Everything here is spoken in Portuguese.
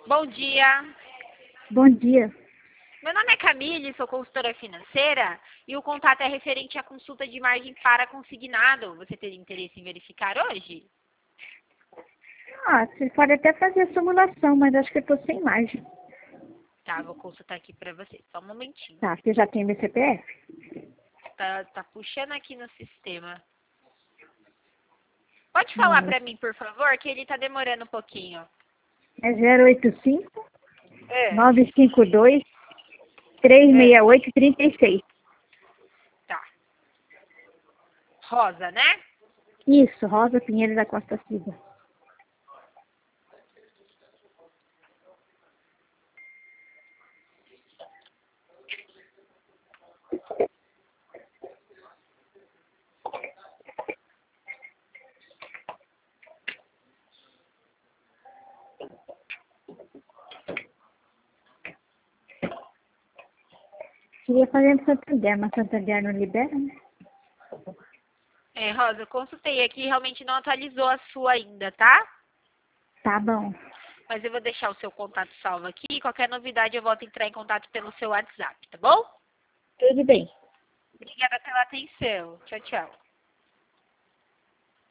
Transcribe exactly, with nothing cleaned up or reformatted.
Bom dia. Bom dia. Meu nome é Camille, sou consultora financeira e o contato é referente à consulta de margem para consignado. Você teria interesse em verificar hoje? Ah, você pode até fazer a simulação, mas acho que eu estou sem margem. Tá, vou consultar aqui para você. Só um momentinho. Tá, você já tem meu C P F? Tá, tá puxando aqui no sistema. Pode falar Hum, para mim, por favor, que ele tá demorando um pouquinho. é zero oito cinco, É, nove cinco dois, três é, seis oito, três seis. tá. Rosa, né? Isso, Rosa Pinheiro da Costa Silva. Queria fazer no Santander, mas Santander não libera, né? É, Rosa, eu consultei aqui, realmente não atualizou a sua ainda, tá? Tá bom. Mas eu vou deixar o seu contato salvo aqui. Qualquer novidade eu volto a entrar em contato pelo seu WhatsApp, tá bom? Tudo bem. Obrigada pela atenção. Tchau, tchau.